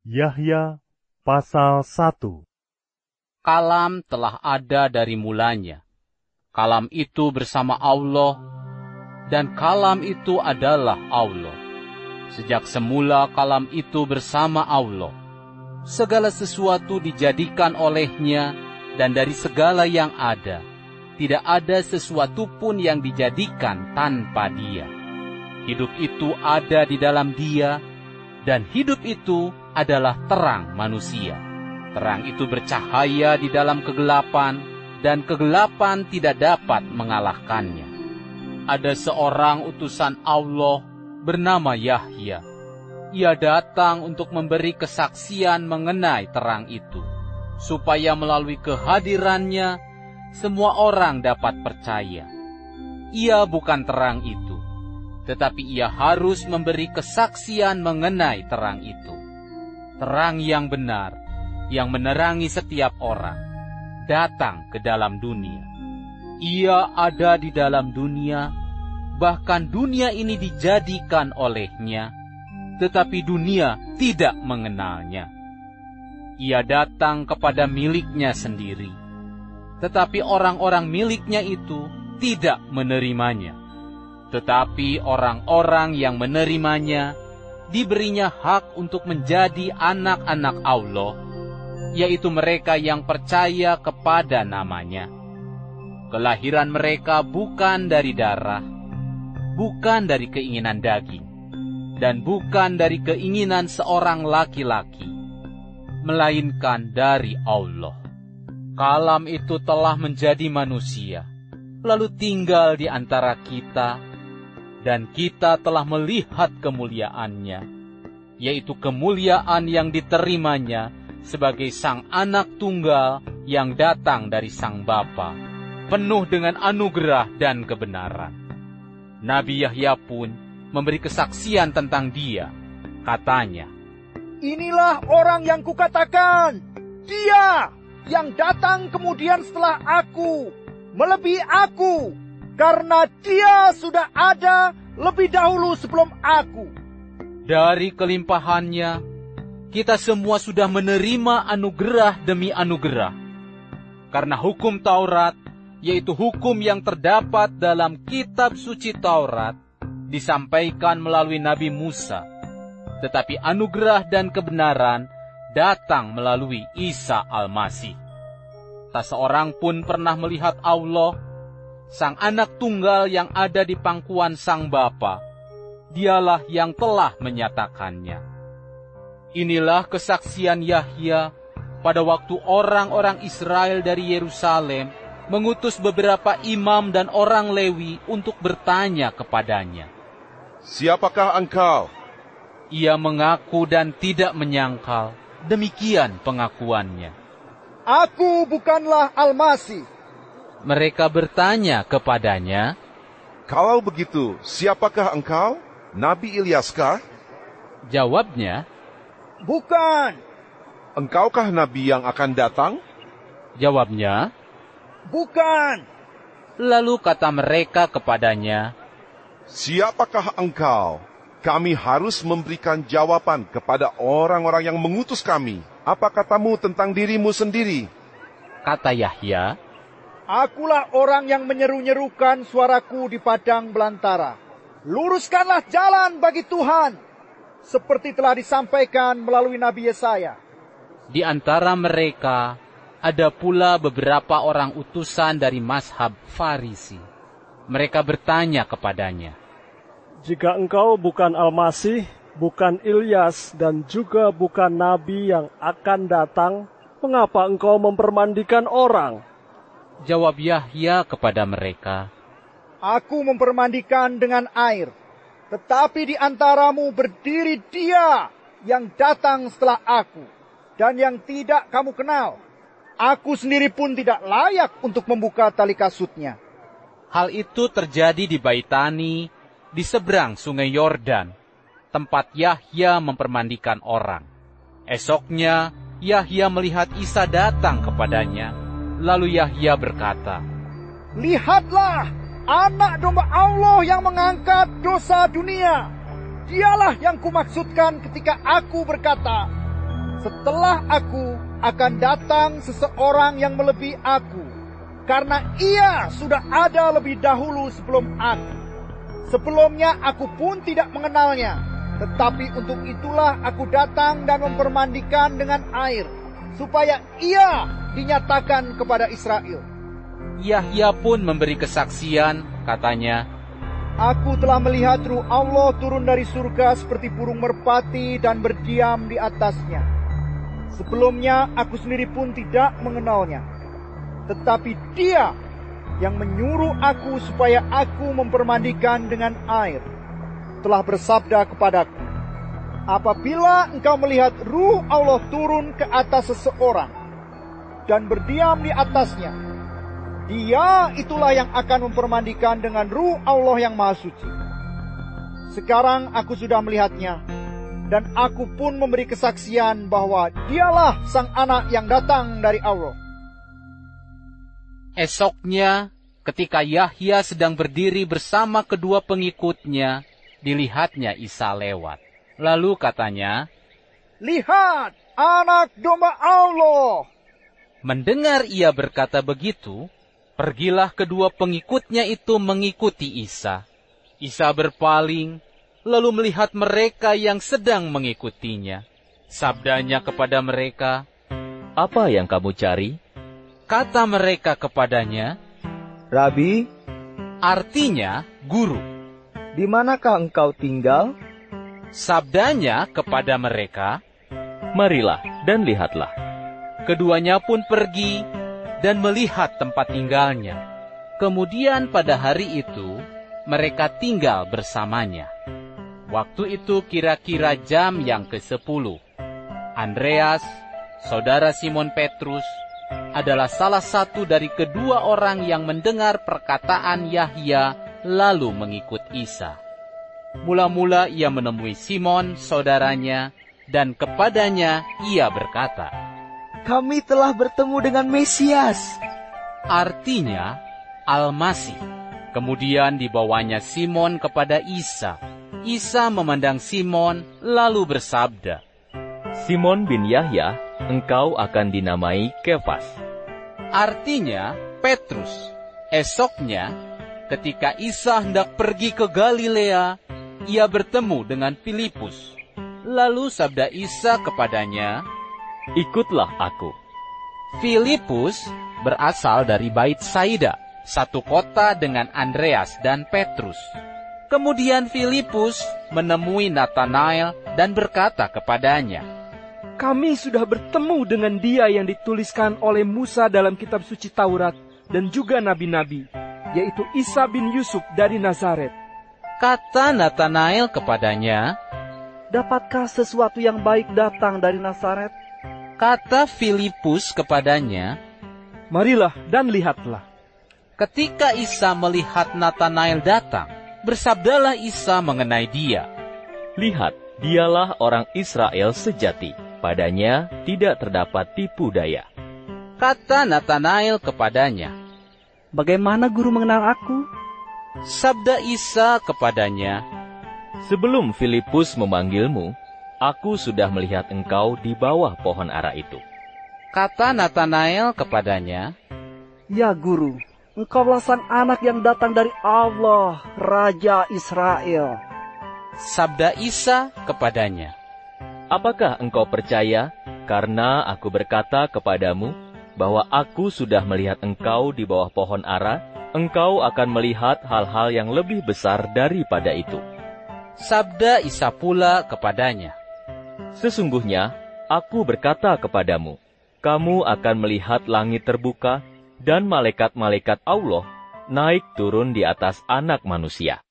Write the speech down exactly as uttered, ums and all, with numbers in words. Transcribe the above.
Yahya pasal satu. Kalam telah ada dari mulanya. Kalam itu bersama Allah, dan kalam itu adalah Allah. Sejak semula kalam itu bersama Allah. Segala sesuatu dijadikan olehnya, dan dari segala yang ada, tidak ada sesuatu pun yang dijadikan tanpa Dia. Hidup itu ada di dalam Dia, dan hidup itu adalah terang manusia. Terang itu bercahaya di dalam kegelapan, dan kegelapan tidak dapat mengalahkannya. Ada seorang utusan Allah bernama Yahya. Ia datang untuk memberi kesaksian mengenai terang itu, supaya melalui kehadirannya semua orang dapat percaya. Ia bukan terang itu, tetapi ia harus memberi kesaksian mengenai terang itu. Terang yang benar, yang menerangi setiap orang, datang ke dalam dunia. Ia ada di dalam dunia, bahkan dunia ini dijadikan olehnya, tetapi dunia tidak mengenalnya. Ia datang kepada miliknya sendiri, tetapi orang-orang miliknya itu tidak menerimanya. Tetapi orang-orang yang menerimanya, diberinya hak untuk menjadi anak-anak Allah, yaitu mereka yang percaya kepada namanya. Kelahiran mereka bukan dari darah, bukan dari keinginan daging, dan bukan dari keinginan seorang laki-laki, melainkan dari Allah. Kalam itu telah menjadi manusia, lalu tinggal di antara kita, dan kita telah melihat kemuliaannya, yaitu kemuliaan yang diterimanya sebagai sang anak tunggal yang datang dari sang Bapa, penuh dengan anugerah dan kebenaran. Nabi Yahya pun memberi kesaksian tentang dia. Katanya, "Inilah orang yang kukatakan, Dia yang datang kemudian setelah aku, melebihi aku, karena Dia sudah ada lebih dahulu sebelum aku." Dari kelimpahannya, kita semua sudah menerima anugerah demi anugerah. Karena hukum Taurat, yaitu hukum yang terdapat dalam kitab suci Taurat, disampaikan melalui Nabi Musa. Tetapi anugerah dan kebenaran datang melalui Isa Al-Masih. Tak seorang pun pernah melihat Allah, Sang anak tunggal yang ada di pangkuan Sang Bapa. Dialah yang telah menyatakannya. Inilah kesaksian Yahya pada waktu orang-orang Israel dari Yerusalem mengutus beberapa imam dan orang Lewi untuk bertanya kepadanya, "Siapakah engkau?" Ia mengaku dan tidak menyangkal. Demikian pengakuannya. "Aku bukanlah Al-Masih." Mereka bertanya kepadanya, "Kalau begitu, siapakah engkau? Nabi Ilyaskah?" Jawabnya, "Bukan." "Engkaukah Nabi yang akan datang?" Jawabnya, "Bukan." Lalu kata mereka kepadanya, "Siapakah engkau? Kami harus memberikan jawaban kepada orang-orang yang mengutus kami. Apa katamu tentang dirimu sendiri?" Kata Yahya, "Akulah orang yang menyeru-nyerukan suaraku di padang belantara. Luruskanlah jalan bagi Tuhan, seperti telah disampaikan melalui Nabi Yesaya." Di antara mereka ada pula beberapa orang utusan dari mazhab Farisi. Mereka bertanya kepadanya, Jika engkau bukan Al-Masih, bukan Ilyas, dan juga bukan Nabi yang akan datang, mengapa engkau mempermandikan orang? Jawab Yahya kepada mereka, "Aku mempermandikan dengan air, tetapi di antaramu berdiri Dia yang datang setelah aku, dan yang tidak kamu kenal. Aku sendiri pun tidak layak untuk membuka tali kasutnya." Hal itu terjadi di Baitani, di seberang sungai Yordan, tempat Yahya mempermandikan orang. Esoknya, Yahya melihat Isa datang kepadanya. Lalu Yahya berkata, "Lihatlah, Anak Domba Allah yang mengangkat dosa dunia. Dialah yang kumaksudkan ketika aku berkata, setelah aku akan datang seseorang yang melebihi aku, karena ia sudah ada lebih dahulu sebelum aku. Sebelumnya aku pun tidak mengenalnya, tetapi untuk itulah aku datang dan mempermandikan dengan air, supaya ia dinyatakan kepada Israel. Yahya pun memberi kesaksian, katanya, Aku telah melihat Ruh Allah turun dari surga seperti burung merpati dan berdiam di atasnya. Sebelumnya aku sendiri pun tidak mengenalnya, tetapi Dia yang menyuruh aku supaya aku mempermandikan dengan air telah bersabda kepadaku, apabila engkau melihat Ruh Allah turun ke atas seseorang dan berdiam di atasnya, Dia itulah yang akan mempermandikan dengan Ruh Allah yang Maha Suci. Sekarang aku sudah melihatnya, dan aku pun memberi kesaksian bahwa Dialah Sang Anak yang datang dari Allah. Esoknya, ketika Yahya sedang berdiri bersama kedua pengikutnya, dilihatnya Isa lewat. Lalu katanya, Lihat, anak domba Allah. Mendengar ia berkata begitu, pergilah kedua pengikutnya itu mengikuti Isa. Isa berpaling, lalu melihat mereka yang sedang mengikutinya. Sabdanya kepada mereka, Apa yang kamu cari? Kata mereka kepadanya, Rabi, artinya guru. di manakah engkau tinggal? Sabdanya kepada mereka, Marilah dan lihatlah. keduanya pun pergi dan melihat tempat tinggalnya. Kemudian pada hari itu, mereka tinggal bersamanya. Waktu itu kira-kira jam yang kesepuluh. Andreas, saudara Simon Petrus, adalah salah satu dari kedua orang yang mendengar perkataan Yahya lalu mengikut Isa. Mula-mula ia menemui Simon, saudaranya, dan kepadanya ia berkata, Kami telah bertemu dengan Mesias. artinya Al-Masih. Kemudian dibawanya Simon kepada Isa. Isa memandang Simon lalu bersabda, Simon bin Yahya, engkau akan dinamai Kefas. artinya Petrus. Esoknya, ketika Isa hendak pergi ke Galilea, ia bertemu dengan Filipus. Lalu sabda Isa kepadanya, Ikutlah aku. Filipus berasal dari Bait Saida, satu kota dengan Andreas dan Petrus. Kemudian Filipus menemui Nathanael dan berkata kepadanya, Kami sudah bertemu dengan Dia yang dituliskan oleh Musa dalam kitab suci Taurat dan juga nabi-nabi, yaitu Isa bin Yusuf dari Nazaret. Kata Nathanael kepadanya, Dapatkah sesuatu yang baik datang dari Nazaret? kata Filipus kepadanya, Marilah dan lihatlah. ketika Isa melihat Nathanael datang, bersabdalah Isa mengenai dia, Lihat, dialah orang Israel sejati. Padanya tidak terdapat tipu daya. kata Nathanael kepadanya. Bagaimana guru mengenal aku? Sabda Isa kepadanya, Sebelum Filipus memanggilmu, aku sudah melihat engkau di bawah pohon ara itu. kata Nathanael kepadanya, Ya guru, engkaulah sang anak yang datang dari Allah, Raja Israel. sabda Isa kepadanya, Apakah engkau percaya karena aku berkata kepadamu bahwa aku sudah melihat engkau di bawah pohon ara? Engkau akan melihat hal-hal yang lebih besar daripada itu. sabda Isa pula kepadanya, Sesungguhnya, aku berkata kepadamu, kamu akan melihat langit terbuka dan malaikat-malaikat Allah naik turun di atas anak manusia.